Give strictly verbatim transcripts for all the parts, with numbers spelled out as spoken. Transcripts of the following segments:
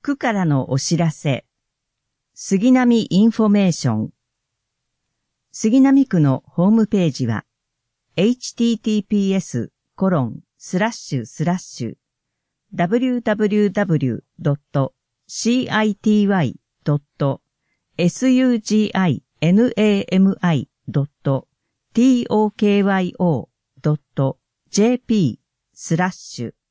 区からのお知らせ。杉並インフォメーション。杉並区のホームページは エイチティーティーピーエスコロンスラッシュスラッシュダブリューダブリューダブリュードットシーアイティーワイドットエスユージーアイエヌエーエムアイドットトクヨドットジェーピースラッシュ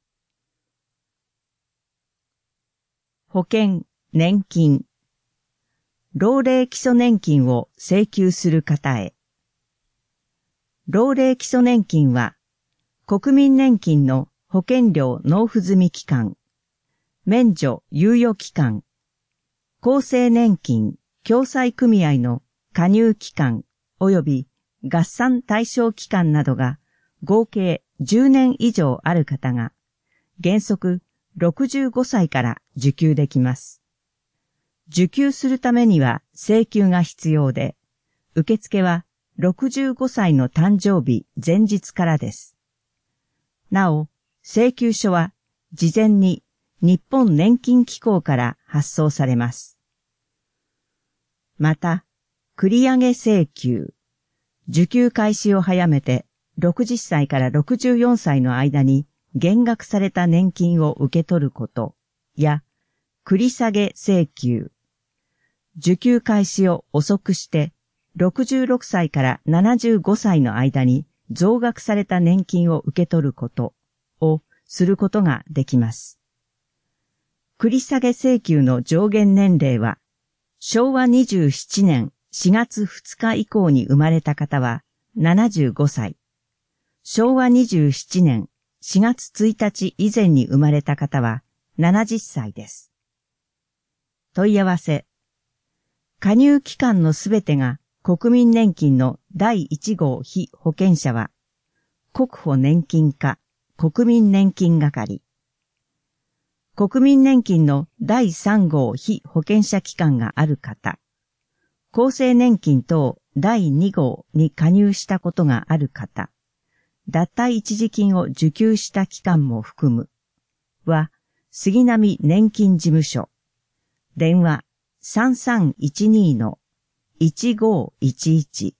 保険、年金、老齢基礎年金を請求する方へ。老齢基礎年金は、国民年金の保険料納付済期間、免除猶予期間、厚生年金共済組合の加入期間及び合算対象期間などが合計じゅうねん以上ある方が、原則ろくじゅうごさいから受給できます。受給するためには請求が必要で、受付はろくじゅうごさいの誕生日前日からです。なお、請求書は事前に日本年金機構から発送されます。また、繰り上げ請求、受給開始を早めてろくじゅっさいからろくじゅうよんさいの間に減額された年金を受け取ることや、繰り下げ請求、受給開始を遅くしてろくじゅうろくさいからななじゅうごさいの間に増額された年金を受け取ることをすることができます。繰り下げ請求の上限年齢は、しょうわにじゅうななねんしがつふつか以降に生まれた方はななじゅうごさい、しょうわにじゅうななねんしがつついたち以前に生まれた方はななじゅっさいです。問い合わせ。加入期間のすべてが国民年金のだいいち号被保険者は、国保年金課国民年金係。国民年金のだいさん号被保険者期間がある方、厚生年金等だいに号に加入したことがある方、脱退一時金を受給した期間も含む、は、杉並年金事務所。電話さんさんいちにのいちごいちいち。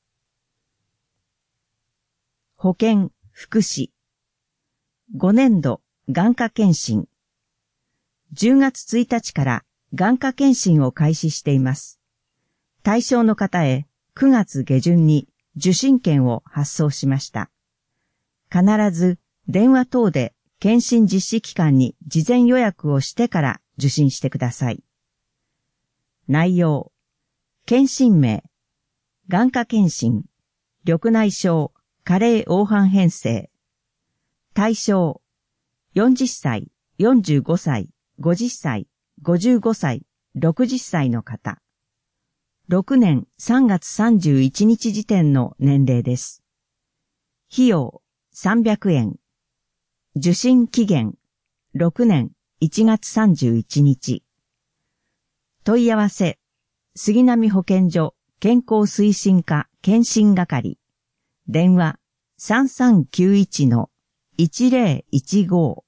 保険、福祉。ごねんど眼科検診。じゅうがつついたちから眼科検診を開始しています。対象の方へくがつげじゅんに受診券を発送しました。必ず電話等で検診実施期間に事前予約をしてから受診してください。内容、検診名、眼科検診、緑内障、加齢黄斑変性。対象、よんじゅっさい、よんじゅうごさい、ごじゅっさい、ごじゅうごさい、ろくじゅっさいの方。ろくねんさんがつさんじゅういちにち時点の年齢です。費用、さんびゃくえん。受診期限、ろくねんいちがつさんじゅういちにち。問い合わせ、杉並保健所健康推進課検診係。電話さんさんきゅういちのいちぜろいちご。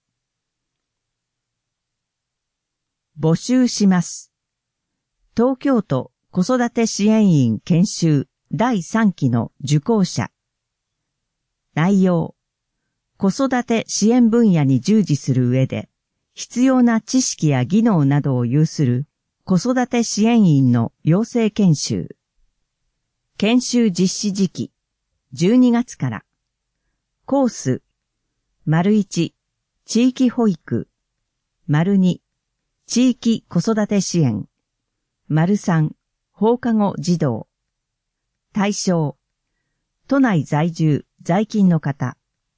募集します。東京都子育て支援員研修だいさんきの受講者。内容、子育て支援分野に従事する上で、必要な知識や技能などを有する子育て支援員の養成研修。研修実施時期、じゅうにがつから。コース、丸いち、地域保育、丸に、地域子育て支援、丸さん、放課後児童。対象、都内在住、在勤の方。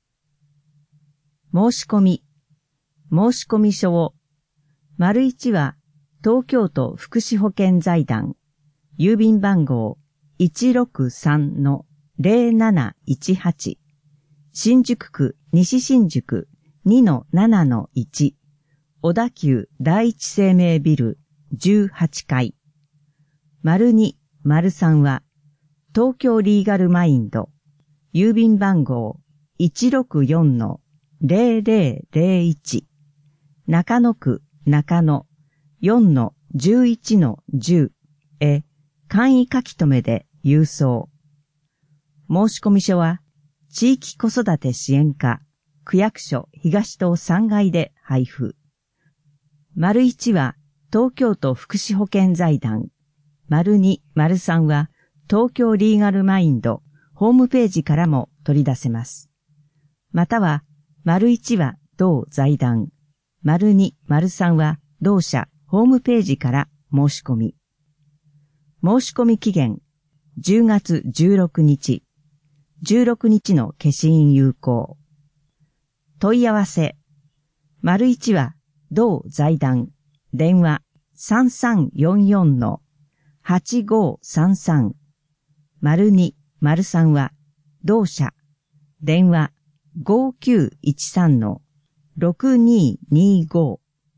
申し込み、申し込み書を、丸いちは東京都福祉保険財団、郵便番号 いちろくさんのぜろなないちはち、新宿区西新宿 にのななのいち、小田急第一生命ビルじゅうはちかい。丸に、丸さんは東京リーガルマインド、郵便番号 いちろくよんのぜろぜろぜろいち、中野区中野よんのじゅういちのじゅう へ簡易書き留めで郵送。申込書は地域子育て支援課区役所東棟さん階で配布。丸いちは東京都福祉保健財団。丸に、丸さんは東京リーガルマインドホームページからも取り出せます。または、丸いちは同財団。丸に、丸さんは同社ホームページから申し込み。申し込み期限じゅうがつじゅうろくにち。じゅうろくにちの消印有効。問い合わせ。丸いちは同財団。電話さんさんよんよんのはちごさんさん。丸に、丸さんは同社。電話ごきゅういちさんのろくににご。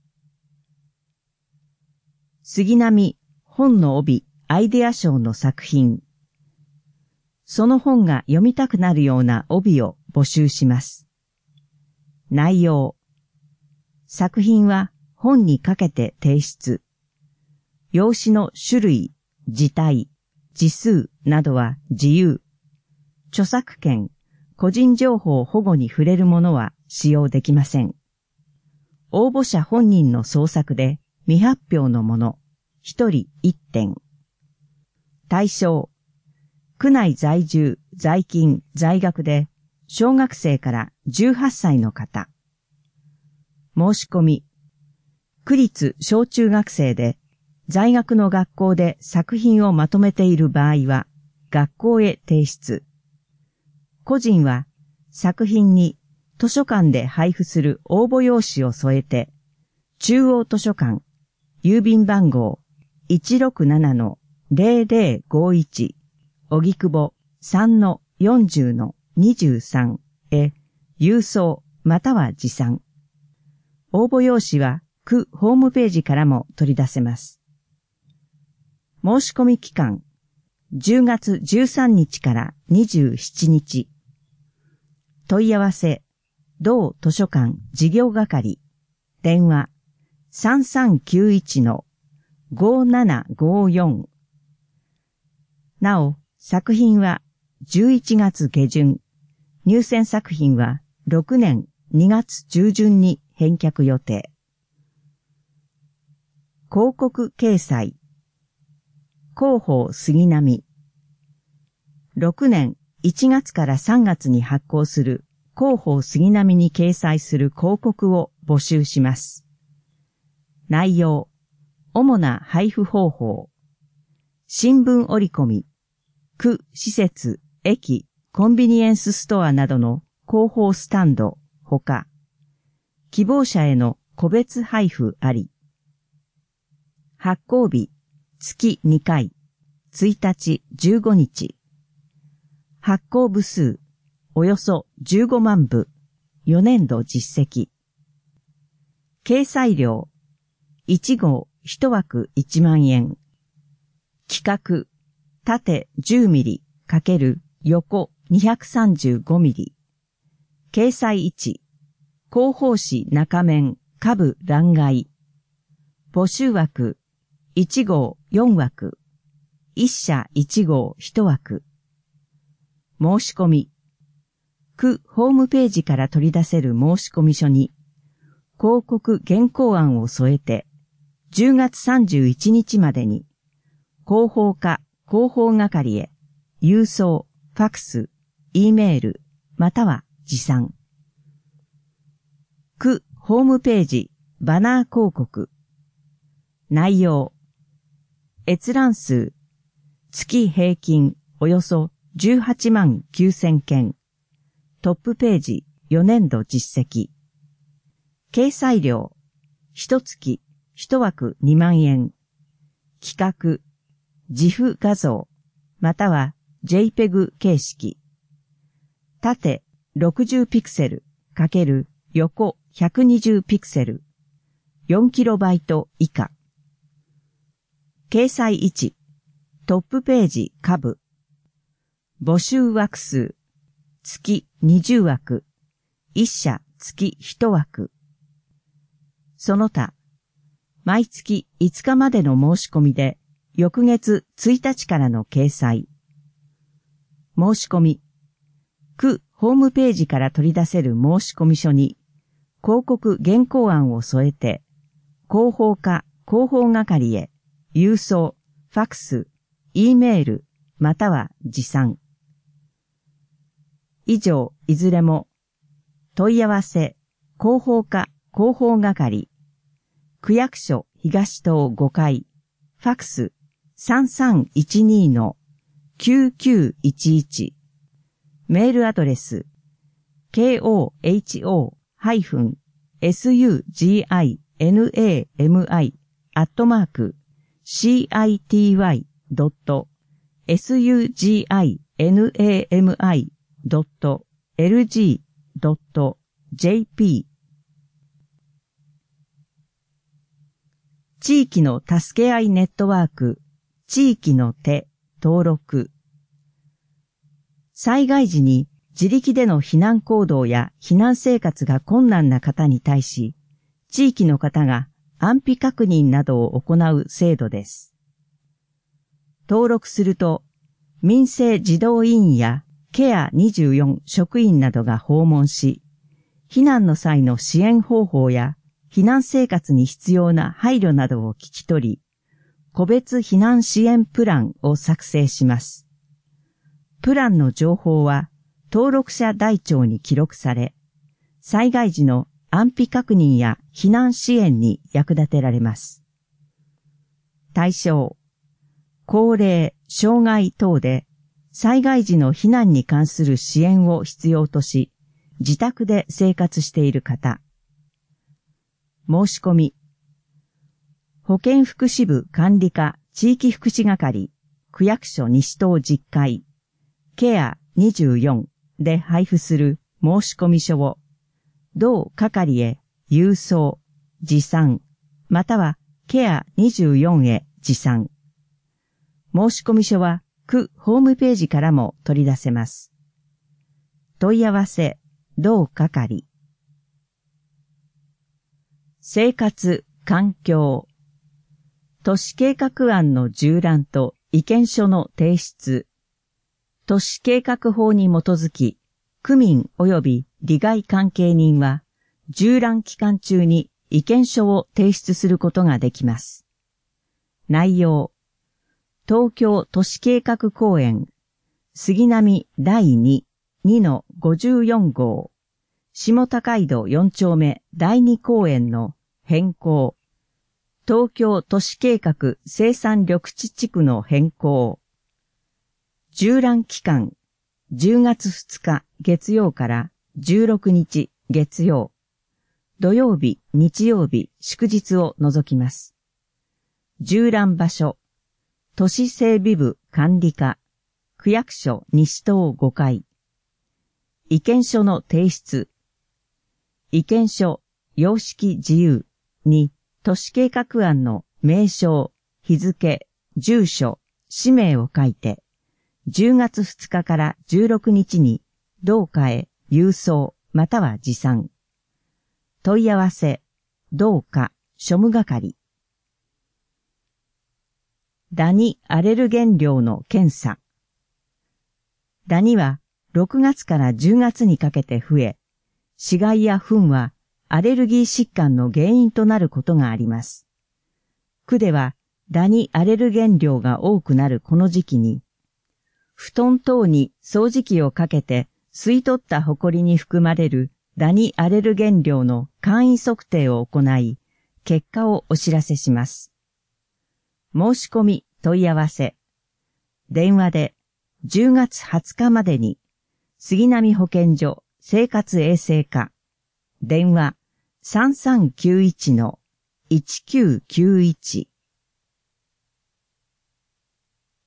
杉並本の帯アイデア賞の作品。その本が読みたくなるような帯を募集します。内容。作品は本にかけて提出。用紙の種類、字体、字数などは自由。著作権、個人情報保護に触れるものは使用できません。応募者本人の創作で未発表のもの、一人一点。対象、区内在住、在勤、在学で小学生からじゅうはっさいの方。申し込み、区立小中学生で在学の学校で作品をまとめている場合は学校へ提出。個人は作品に図書館で配布する応募用紙を添えて、中央図書館、郵便番号 いちろくななのぜろぜろごいち、荻窪 さんのよんじゅうのにじゅうさん へ郵送または持参。応募用紙は区ホームページからも取り出せます。申し込み期間、じゅうがつじゅうさんにちからにじゅうしちにち。問い合わせ、同図書館事業係。電話、さんさんきゅういちのごななごよん。なお、作品はじゅういちがつげじゅん。入選作品はろくねんにがつじゅうじゅんに返却予定。広告掲載。広報杉並。ろくねんいちがつからさんがつに発行する広報杉並に掲載する広告を募集します。内容、主な配布方法。新聞折り込み、区、施設、駅、コンビニエンスストアなどの広報スタンド、ほか、希望者への個別配布あり。発行日、月にかい、いちにち、じゅうごにち。発行部数、およそじゅうごまんぶ、よねんど実績。掲載料、いちごういちわくいちまんえん。規格、縦じゅうミリ×横にひゃくさんじゅうごミリ。掲載位置、広報誌中面下部欄外。募集枠、いちごうよんわく。いっしゃいちごういちわく。申し込み。区ホームページから取り出せる申込書に、広告原稿案を添えて、じゅうがつさんじゅういちにちまでに、広報課広報係へ、郵送、ファクス、Eメール、または持参。区ホームページ、バナー広告。内容。閲覧数、月平均およそじゅうはちまんきゅうせんけん。トップページ、よねんど実績。掲載料、一月一枠にまんえん。規格、ジフ画像、または ジェイペグ 形式。縦ろくじゅうピクセル×横ひゃくにじゅうピクセル。よんキロバイト以下。掲載位置、トップページ下部。募集枠数、月にじゅうわく、いっしゃ月いちわく。その他、 毎月いつかまでの申し込みで、翌月ついたちからの掲載。申し込み。区ホームページから取り出せる申込書に、広告原稿案を添えて、広報課広報係へ、郵送、ファックス、Eメール、または持参。以上、いずれも、問い合わせ、広報課広報係、区役所東棟ごかい、ファックス さんさんいちに のきゅうきゅういちいち、メールアドレス、コホースグジナミ アットマーク シーアイティーワイ ドット スグジナミ ドット エルジー ドット ジェーピー。地域の助け合いネットワーク、地域の手、登録。災害時に自力での避難行動や避難生活が困難な方に対し、地域の方が安否確認などを行う制度です。登録すると、民生児童委員やケアにじゅうよん職員などが訪問し、避難の際の支援方法や避難生活に必要な配慮などを聞き取り、個別避難支援プランを作成します。プランの情報は登録者台帳に記録され、災害時の安否確認や避難支援に役立てられます。対象、高齢、障害等で災害時の避難に関する支援を必要とし、自宅で生活している方。申し込み。保健福祉部管理課地域福祉係、区役所西棟じゅっかい、ケアにじゅうよんで配布する申込書を、同係へ郵送、持参、またはケアにじゅうよんへ持参。申込書は区ホームページからも取り出せます。問い合わせ、同係。生活、環境。都市計画案の縦覧と意見書の提出。都市計画法に基づき、区民及び利害関係人は、縦覧期間中に意見書を提出することができます。内容。東京都市計画公園、杉並だいに、にのごじゅうよん号、下高井戸よん丁目だいに公園の変更、東京都市計画生産緑地地区の変更、縦覧期間、じゅうがつふつか月曜からじゅうろくにち月曜、土曜日、日曜日、祝日を除きます。縦覧場所、都市整備部管理課、区役所西棟ごかい。意見書の提出。意見書、様式自由に都市計画案の名称、日付、住所、氏名を書いて、じゅうがつふつかからじゅうろくにちに同課へ郵送または持参。問い合わせ、同課、庶務係。ダニアレルゲン量の検査。ダニはろくがつからじゅうがつにかけて増え、死骸や糞はアレルギー疾患の原因となることがあります。区ではダニアレルゲン量が多くなるこの時期に、布団等に掃除機をかけて吸い取ったホコリに含まれるダニアレルゲン量の簡易測定を行い、結果をお知らせします。申し込み問い合わせ。電話でじゅうがつはつかまでに、杉並保健所生活衛生課。電話さんさんきゅういちのいちきゅうきゅういち。